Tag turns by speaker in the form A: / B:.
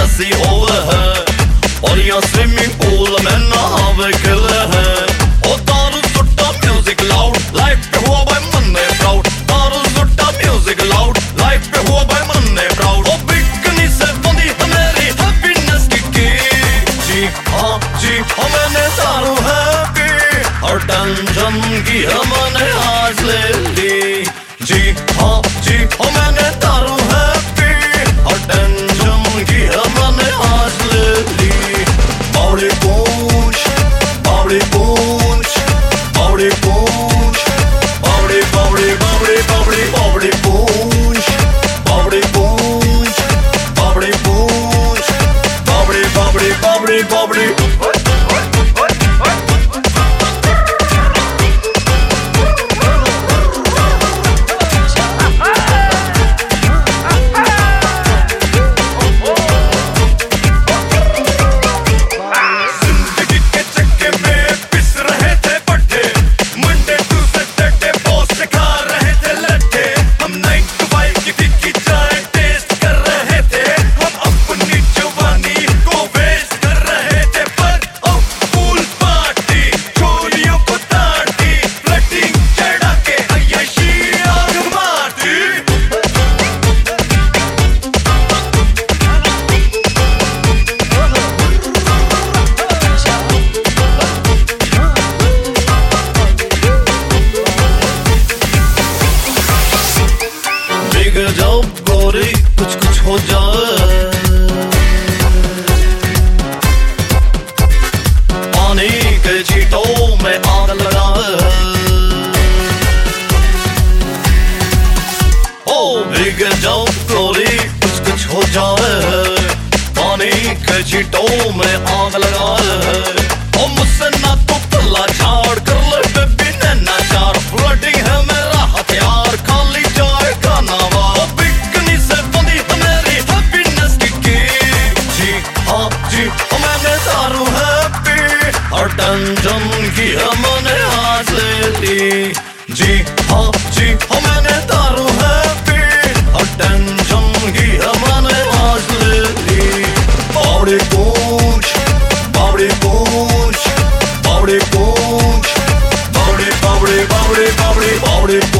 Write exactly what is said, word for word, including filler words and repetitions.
A: देसी होल है और यहाँ स्विमिंग पूल में नहावे खिल है। ओ दारू सुट्टा म्यूजिक लाउड, लाइफ पे हुआ भाई मन्ने प्राउड। दारू सुट्टा म्यूजिक लाउड, लाइफ पे हुआ भाई मन्ने प्राउड। ओ बिकनी से बंदी है मेरी हैप्पीनेस की की। जी हाँ जी हाँ मैंने दारू है पी, और टेंशन की है मैंने आज ले ली। जी हाँ जी हाँ मैंने दारू है पी, और टेंशन की है मैंने आज ले ली। बावड़ी पूंछ बावड़ी पूंछ बावड़ी पूंछ बावड़ी बावड़ी बावड़ी बावड़ी बावड़ी पूंछ बावड़ी पूंछ बावड़ी पूंछ बावड़ी बावड़ी बावड़ी बावड़ी। जब गोरी कुछ कुछ हो जाए, पानी के छींटों में आग लगाए। ओ भीग जब गोरी कुछ कुछ हो जाए, पानी के छींटों में आग लगाए। ओ मुझसे ना तो पल्ला झाड़ कर ले बेबी नैना चार, फ्लर्टिंग है मेरा हथियार, खाली जाएगा नावा। मैंने दारू है पी, और टेंशन की है मैंने आज ले ली। जी हाँ जी हाँ मैंने दारू है पी, और टेंशन की है मैंने आज ले ली। बावड़ी पूंछ बावड़ी पूंछ बावड़ी पूंछ बावड़ी बावड़ी बावड़ी बावड़ी बावड़ी।